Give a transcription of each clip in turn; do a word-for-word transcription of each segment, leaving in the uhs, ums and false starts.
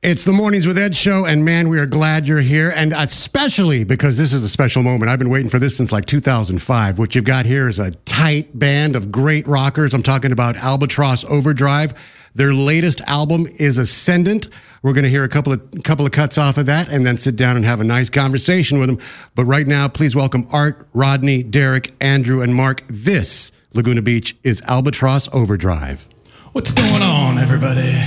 It's the Mornings with Ed show, and man, we are glad you're here, and especially because this is a special moment. I've been waiting for this since like two thousand five. What you've got here is a tight band of great rockers. I'm talking about Albatross Overdrive. Their latest album is Ascendant. We're going to hear a couple of couple of cuts off of that and then sit down and have a nice conversation with them. But right now, please welcome Art, Rodney, Derek, Andrew, and Mark. This, Laguna Beach, is Albatross Overdrive. What's going on, everybody?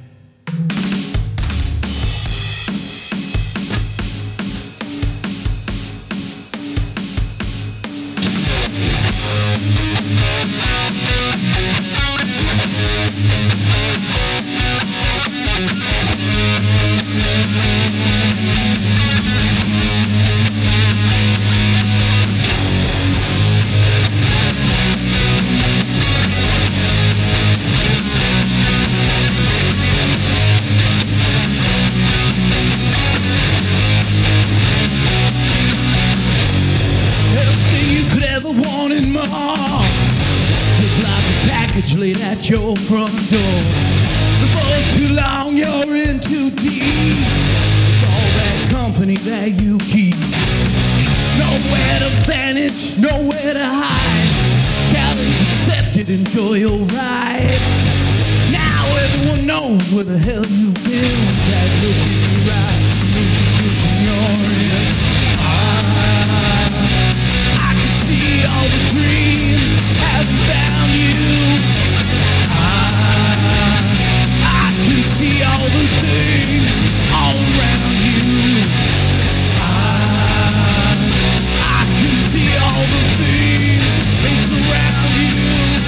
Laid at your front door. Before too long, you're in too deep with all that company that you keep. Nowhere to vanish, nowhere to hide. Challenge accepted, enjoy your ride. Now everyone knows where the hell you've been. That look in your eye, looking you're in. I, I can see all the dreams haven't found you. I can see all the things all around you. I, I can see all the things they surround you.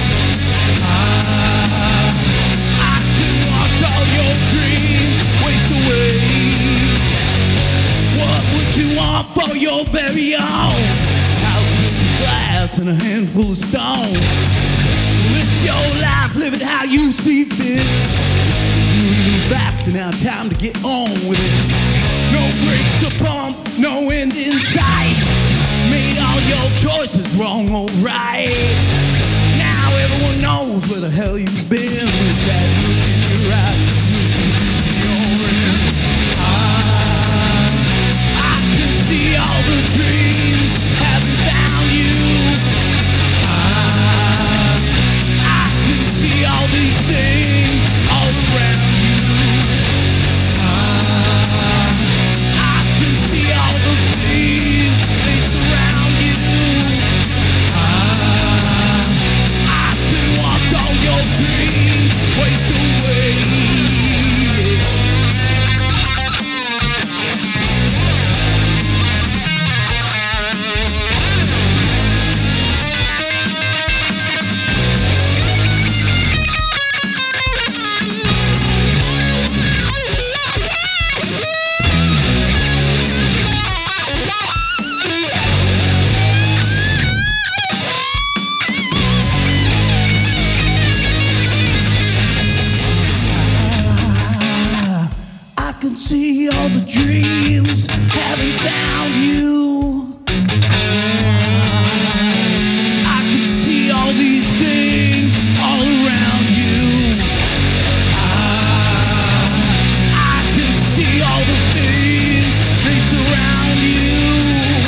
I, I can watch all your dreams waste away. What would you want for your very own? House with glass and a handful of stone. It's your life, live it how you see fit. It's moving fast and now time to get on with it. No brakes to pump, no end in sight. Made all your choices wrong or right. Now everyone knows where the hell you've been. With that look in your eye, you're in. I, I can see all the dreams haven't found you. See all these things all around you. I, I can see all the things they surround you. I, I can watch all your dreams waste away. See all the dreams haven't found you. I can see all these things all around you. I, I can see all the things they surround you.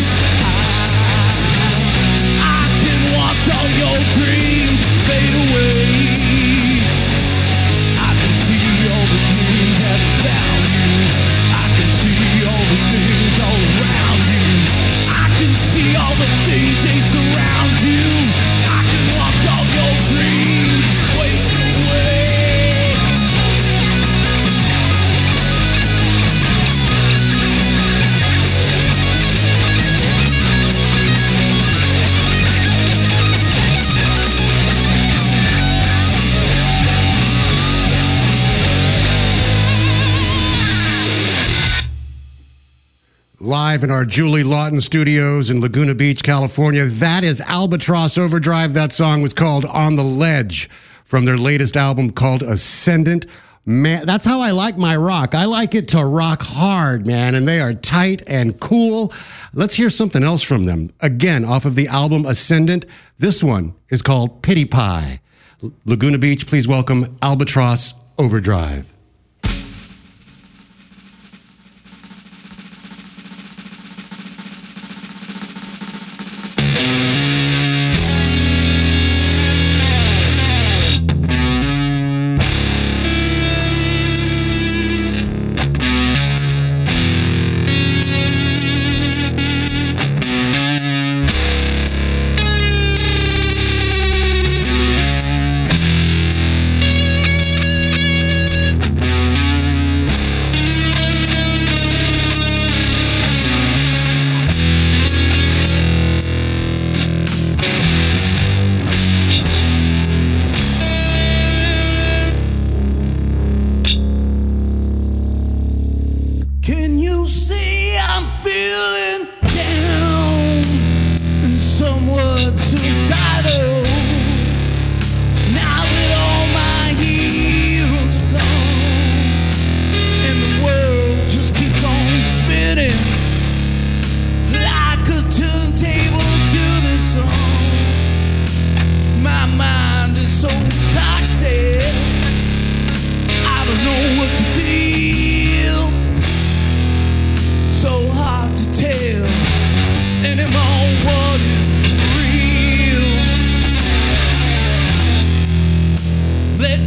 I, I can watch all your dreams fade away. I can see all the dreams haven't found you. All the things all around you. I can see all the things they surround you. I can watch all your dreams waste away. Live in our Julie Lawton studios in Laguna Beach, California. That is Albatross Overdrive. That song was called On the Ledge from their latest album called Ascendant. Man, that's how I like my rock. I like it to rock hard, man, and they are tight and cool. Let's hear something else from them. Again, off of the album Ascendant. This one is called Pity Pie. Laguna Beach, please welcome Albatross Overdrive.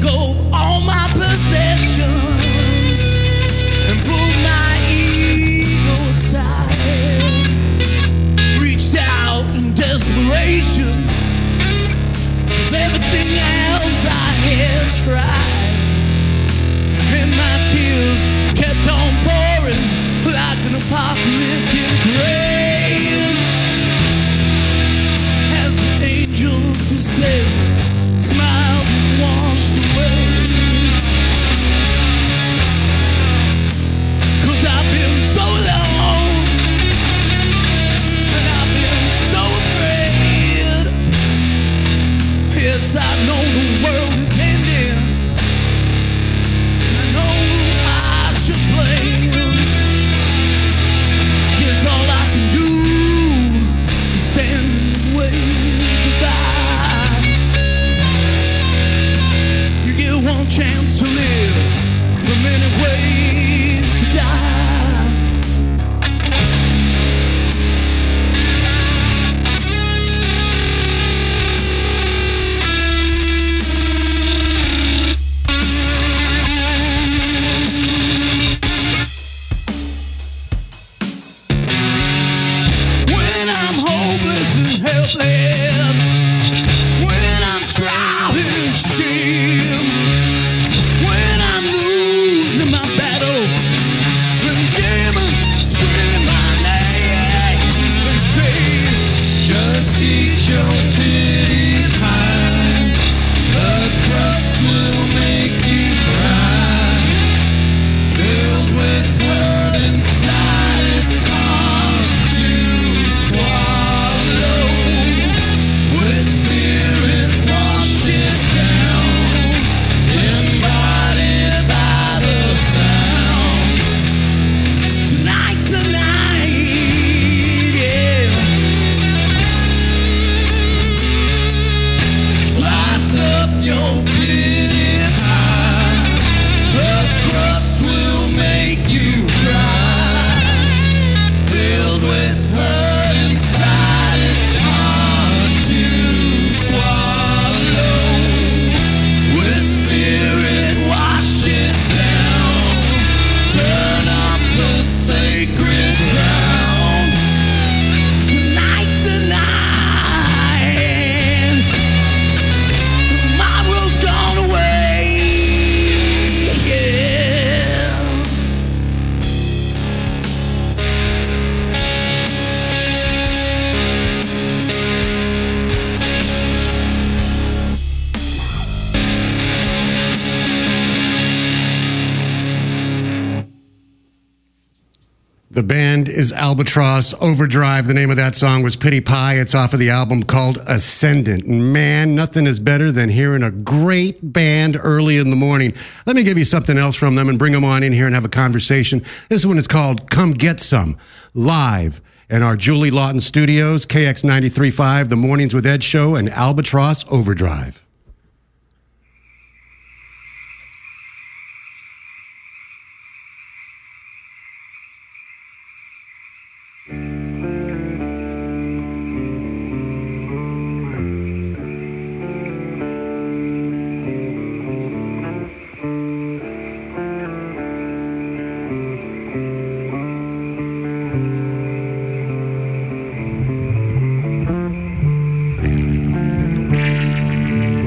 go of all my possessions and pulled my ego aside. Reached out in desperation, 'cause everything else I had tried. And my tears kept on pouring like an apocalyptic rain. As the angels descended, smiled and washed away. 'Cause I've been so long, and I've been so afraid. Yes, I know the world is ending, and I know I should blame. Yes, all I can do is stand and wave goodbye. You get one chance to live, but many ways to die. When I'm hopeless and helpless, when I'm shrouded in shame, when I'm losing my battle, and demons scream my name, they say, just eat your pity pie, the crust will make you cry, filled with hurt inside, it's hard to swallow. With spirit wash it down, embodied by the sound. Tonight, tonight, yeah. Slice up your pity pie, the crust will make you cry, filled with hurt inside, it's hard to swallow. With spirit wash it down, turn up the sacred ground. Tonight, tonight, tomorrow's gone away, yeah. The band is Albatross Overdrive. The name of that song was Pity Pie. It's off of the album called Ascendant. Man, nothing is better than hearing a great band early in the morning. Let me give you something else from them and bring them on in here and have a conversation. This one is called Come Get Some, live in our Julie Lawton studios, K X ninety-three point five, The Mornings with Ed show, and Albatross Overdrive. Thank you.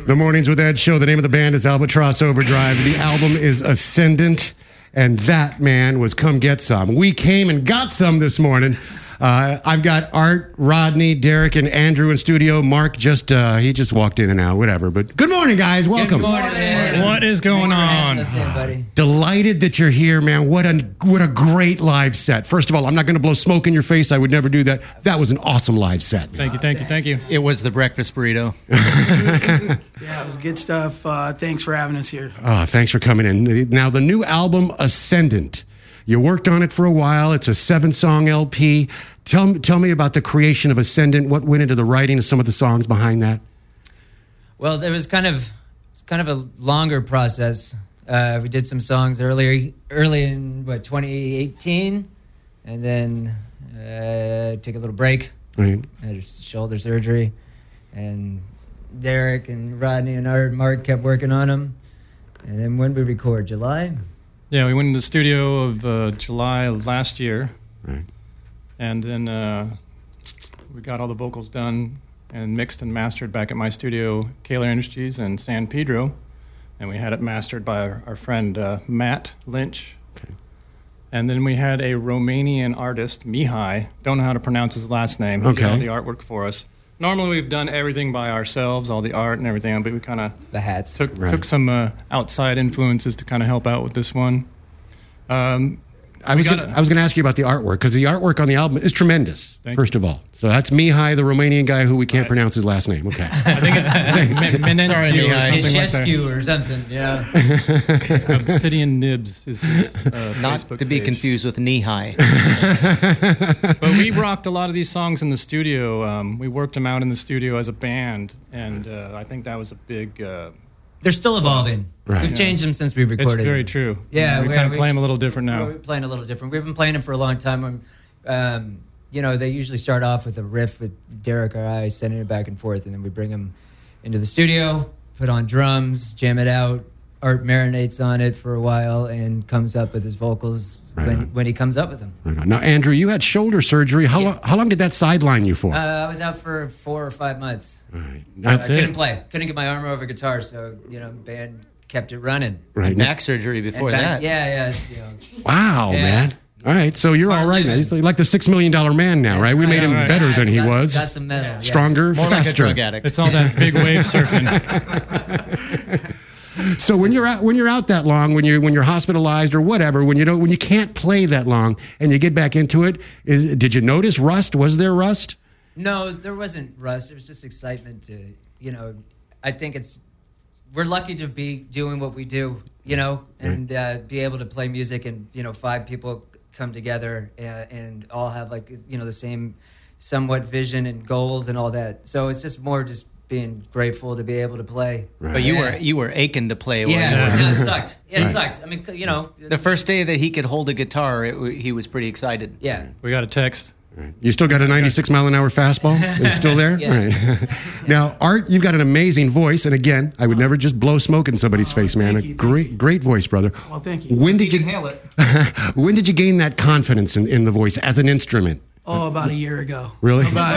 The Mornings with Ed show. The name of the band is Albatross Overdrive. The album is Ascendant. And that, man, was Come Get Some. We came and got some this morning. Uh, I've got Art, Rodney, Derek, and Andrew in studio. Mark just, uh, he just walked in and out, whatever. But good morning, guys. Welcome. Good morning. What is going on? Us in, buddy. Delighted that you're here, man. What a what a great live set. First of all, I'm not going to blow smoke in your face. I would never do that. That was an awesome live set. Man. Thank you, thank you, thank you. It was the breakfast burrito. Yeah, it was good stuff. Uh, thanks for having us here. Oh, thanks for coming in. Now, the new album, Ascendant. You worked on it for a while. It's a seven-song L P. Tell, tell me about the creation of Ascendant. What went into the writing of some of the songs behind that? Well, there was kind of it's kind of a longer process. Uh, we did some songs earlier, early in what twenty eighteen, and then uh, took a little break. Right. I had shoulder surgery, and Derek and Rodney and Art and Mark kept working on them. And then when we record, July. Yeah, we went in the studio of uh, July of last year. Right. And then uh, we got all the vocals done and mixed and mastered back at my studio, Kaler Industries in San Pedro. And we had it mastered by our, our friend uh, Matt Lynch. Okay. And then we had a Romanian artist, Mihai. Don't know how to pronounce his last name. He did Okay. all the artwork for us. Normally we've done everything by ourselves, all the art and everything, but we kind of The hats. took Right. took some uh, outside influences to kind of help out with this one. Um, I was We gonna, gotta- I was going to ask you about the artwork, because the artwork on the album is tremendous, Thank first of all. So that's Mihai, the Romanian guy who we can't Right. pronounce his last name. Okay. I think it's Men- Menențiu Sorry, or Mihai. something like that. Shescu or something, yeah. Obsidian Nibs is his uh, Not Facebook to be page. confused with knee high. But we rocked a lot of these songs in the studio. Um, we worked them out in the studio as a band, and uh, I think that was a big. Uh, They're still evolving. Right. We've changed them since we it's recorded. very true. Yeah, we we- kind of we- play them a little different now. We're playing a little different. We've been playing them for a long time. Um, um, you know, they usually start off with a riff with Derek or I sending it back and forth, and then we bring them into the studio, put on drums, jam it out. Art marinates on it for a while and comes up with his vocals Right when, on. when he comes up with them. Right on. Now, Andrew, you had shoulder surgery. How, Yeah. long, how long did that sideline you for? Uh, I was out for four or five months. All right. That's I it. couldn't play. Couldn't get my arm over guitar, so, you know, band kept it running. Right. Back surgery And before back- that. Yeah, yeah. it's, You know, Wow, Yeah. man. All right, so you're Hard all right now. living. He's like the six million dollar man now, That's right? We made him right. better Got- than he got- was. Got some metal. yes. Stronger, More like a faster. drug addict. It's all that big wave surfing. So when you're out when you're out that long, when you when you're hospitalized or whatever, when you don't when you can't play that long and you get back into it, is, did you notice rust? Was there rust? No, there wasn't rust. It was just excitement to, you know, I think it's, we're lucky to be doing what we do, you know, and uh, be able to play music and, you know, five people come together and, and all have like, you know, the same somewhat vision and goals and all that. So it's just more just being grateful to be able to play. Right. But you Yeah. were you were aching to play. while Yeah, you were- no, it sucked. Yeah, it Right. sucked. I mean, you know. The first day that he could hold a guitar, it, w- he was pretty excited. Yeah. We got a text. You still got a ninety-six mile an hour fastball? It's still there? Yes. Right. Now, Art, you've got an amazing voice, and again, I would never just blow smoke in somebody's face, man. thank A you, thank great, great voice, brother. Well, thank you. When did you inhale it? when did you gain that confidence in, in the voice as an instrument? Oh, about a year ago. Really? About,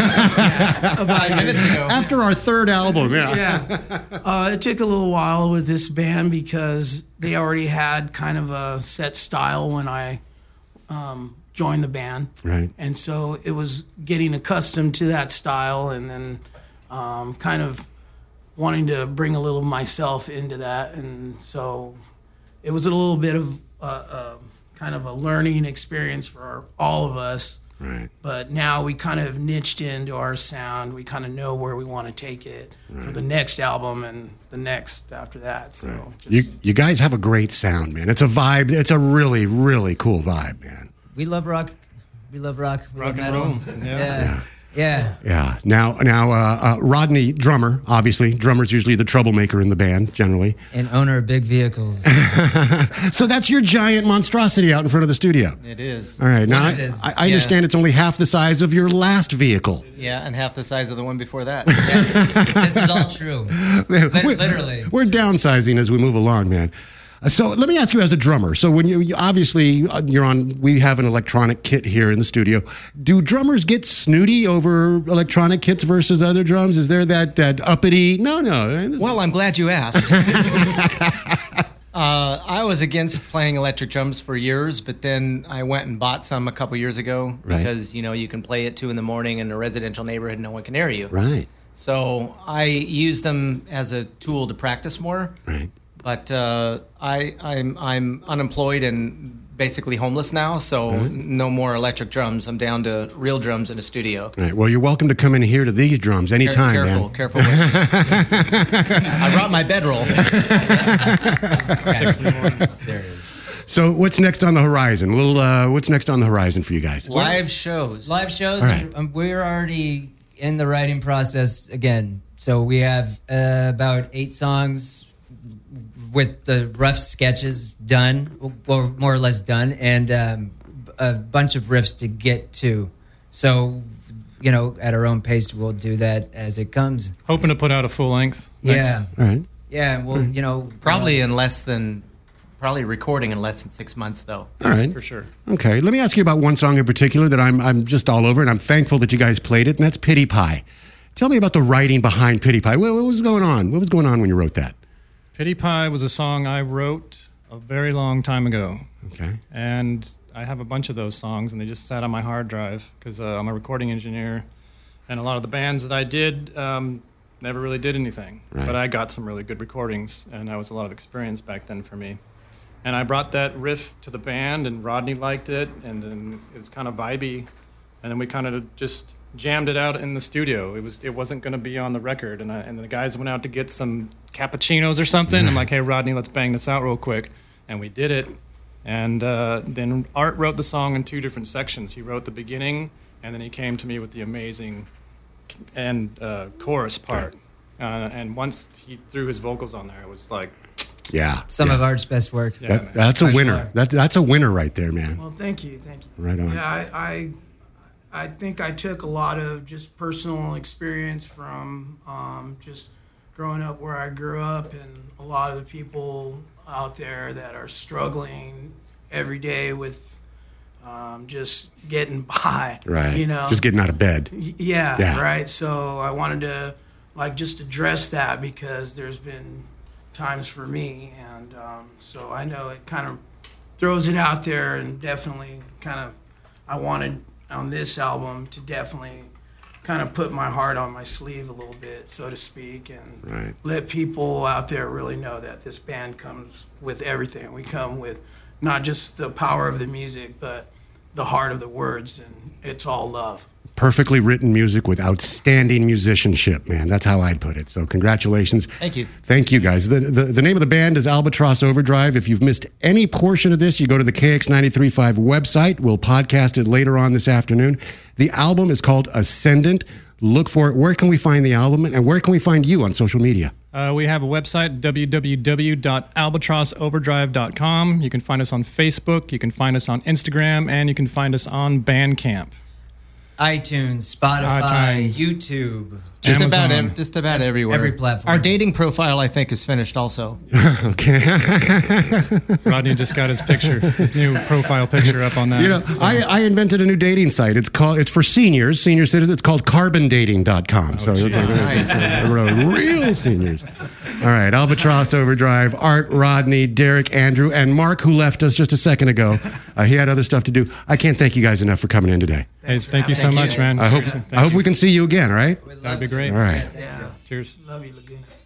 yeah, about a year ago. After our third album, yeah. Yeah. Uh, it took a little while with this band because they already had kind of a set style when I um, joined the band. Right. And so it was getting accustomed to that style and then um, kind of wanting to bring a little of myself into that. And so it was a little bit of uh, uh, kind of a learning experience for all of us. Right. But now we kind of niched into our sound. We kind of know where we want to take it for the next album and the next after that. So just, You you guys have a great sound, man. It's a vibe. It's a really, really cool vibe, man. We love rock. We love rock. We Rock love and metal. roll. Yeah. Yeah. Yeah. Yeah. Now, now, uh, uh, Rodney, drummer, obviously. Drummer's usually the troublemaker in the band, generally. And owner of big vehicles. So that's your giant monstrosity out in front of the studio. It is. All right. Now, One I, of his- I I understand it's only half the size of your last vehicle. Yeah, and half the size of the one before that. This is all true. We're- literally. We're downsizing as we move along, man. Uh, So let me ask you, as a drummer. So when you, you obviously uh, you're on, we have an electronic kit here in the studio. Do drummers get snooty over electronic kits versus other drums? Is there that that uppity? No, no. Well, I'm glad you asked. Uh, I was against playing electric drums for years, but then I went and bought some a couple years ago Right. because, you know, you can play at two in the morning in a residential neighborhood and no one can hear you. Right, So I used them as a tool to practice more. right. But uh, I, I'm, I'm unemployed and basically homeless now, so no more electric drums. I'm down to real drums in a studio. Right. Well, you're welcome to come in here to these drums anytime, Care- careful, man. careful. With I brought my bedroll. Six in the morning. Serious. So what's next on the horizon? We'll, uh, what's next on the horizon for you guys? Live shows. Live shows, All right. and um, we're already in the writing process again. So we have uh, about eight songs with the rough sketches done, or more or less done, and um, a bunch of riffs to get to. So, you know, at our own pace, we'll do that as it comes. Hoping to put out a full length. Yeah, All right. yeah. Well, you know, Probably uh, in less than, probably recording in less than six months, though. All right. For sure. Okay. Let me ask you about one song in particular that I'm I'm just all over, and I'm thankful that you guys played it, and that's Pity Pie. Tell me about the writing behind Pity Pie. What, what was going on? What was going on when you wrote that? Pity Pie was a song I wrote a very long time ago. Okay. And I have a bunch of those songs, and they just sat on my hard drive because uh, I'm a recording engineer. And a lot of the bands that I did um, never really did anything. Right. But I got some really good recordings, and that was a lot of experience back then for me. And I brought that riff to the band, and Rodney liked it, and then it was kind of vibey. And then we kind of just jammed it out in the studio. It was it wasn't going to be on the record, and I, and the guys went out to get some cappuccinos or something. I'm like, hey Rodney, let's bang this out real quick, and we did it. And uh, then Art wrote the song in two different sections. He wrote the beginning, and then he came to me with the amazing end uh, chorus part. Uh, and once he threw his vocals on there, it was like, Yeah. some yeah. of Art's best work. yeah, That, man. that's a For winner. sure. That, that's a winner right there, man. Well, thank you, thank you. Right on. Yeah, I, I, I think I took a lot of just personal experience from um, just growing up where I grew up, and a lot of the people out there that are struggling every day with um, just getting by. Right. You know, Just getting out of bed. Y- Yeah, Yeah. right. So I wanted to like just address that because there's been times for me, and um, so I know it kind of throws it out there, and definitely kind of I wanted on this album to definitely kind of put my heart on my sleeve a little bit, so to speak, and Right. let people out there really know that this band comes with everything. We come with not just the power of the music, but the heart of the words, and it's all love. Perfectly written music with outstanding musicianship, man. That's how I'd put it. So congratulations. Thank you. Thank you, guys. The, the, the name of the band is Albatross Overdrive. If you've missed any portion of this, you go to the K X ninety-three point five website. We'll podcast it later on this afternoon. The album is called Ascendant. Look for it. Where can we find the album, and where can we find you on social media? Uh, we have a website, w w w dot albatross overdrive dot com. You can find us on Facebook, you can find us on Instagram, and you can find us on Bandcamp. iTunes, Spotify, iTunes. YouTube. Just Amazon. about ev- just about everywhere. Every platform. Our dating profile, I think, is finished also. Okay. Rodney just got his picture, his new profile picture up on that. You know, I, I invented a new dating site. It's called. It's for seniors, senior citizens. It's called carbon dating dot com. so it's like, Nice. it's real seniors. All right, Albatross Overdrive, Art, Rodney, Derek, Andrew, and Mark, who left us just a second ago. Uh, he had other stuff to do. I can't thank you guys enough for coming in today. Hey, thank you so Thank you. much, man. I hope Thank I hope you. we can see you again. All right. We'd love That'd be to. great. All right. Yeah, Cheers. love you, Laguna.